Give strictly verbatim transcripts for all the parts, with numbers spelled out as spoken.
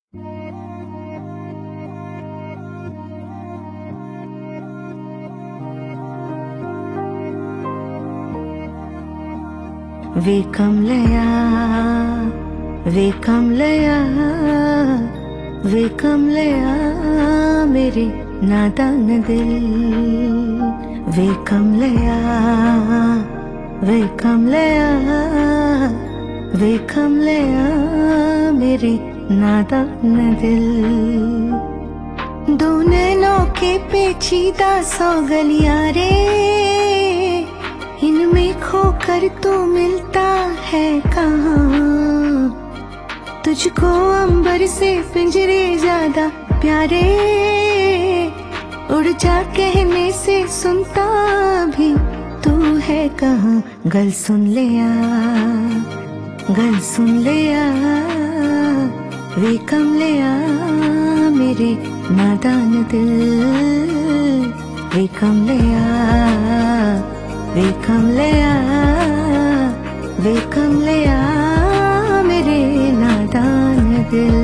वे कमलया वे कमलया वे कमलया मेरे नादान दिल। वे कमलया वे कमलया वे कमलया मेरे नादान दिल। दो नैनों के पेचीदा सौ गलियां रे, इनमें खोकर तो मिलता है कहाँ। तुझको अंबर से पिंजरे ज्यादा प्यारे, उड़ जा कहने से सुनता भी तू है कहाँ। गल सुन लिया गल सुन लिया वे कमलया मेरे नादान दिल। वे कमलया वे कमलया वे कमलया मेरे नादान दिल।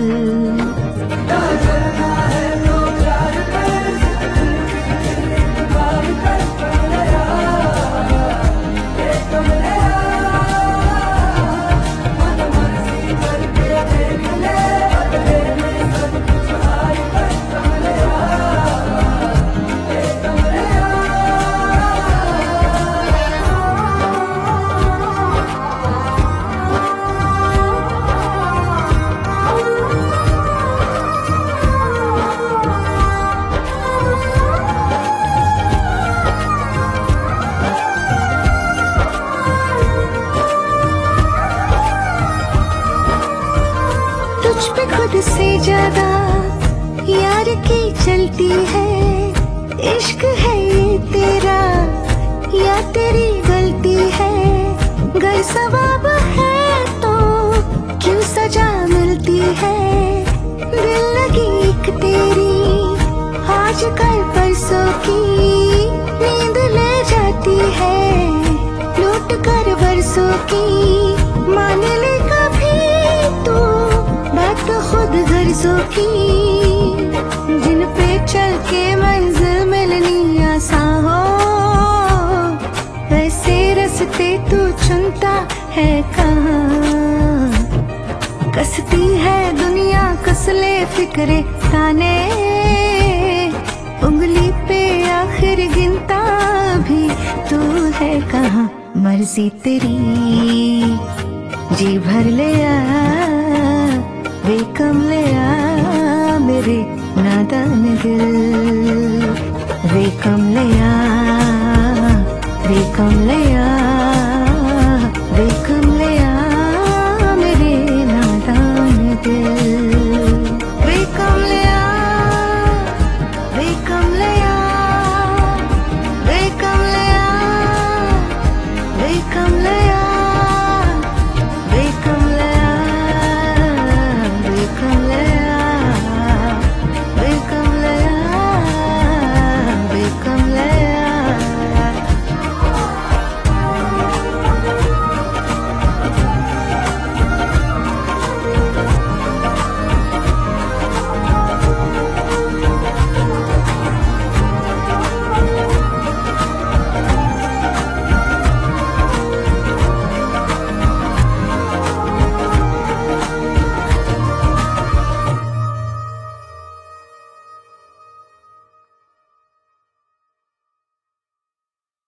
तुझ पे खुद से ज्यादा यार की चलती है। इश्क है ये तेरा या तेरी गलती है। गर सवाब है तो क्यों सजा मिलती है। दिल लगी एक तेरी आज कल परसों की, नींद ले जाती है लूट कर बरसों की। मान ले कभी तू बात खुद गर्जों की, जिन पे चल के मंजिल मिलनी आसान हो। वैसे रास्ते तू चुनता है कहाँ। कसती है दुनिया कसले फिक्रे ताने, उंगली पे आखिर गिनता भी तू है कहाँ। मर्जी तेरी जी भर लिया वे कमलया मेरे नादान दिल। वे कमलया वे कमलया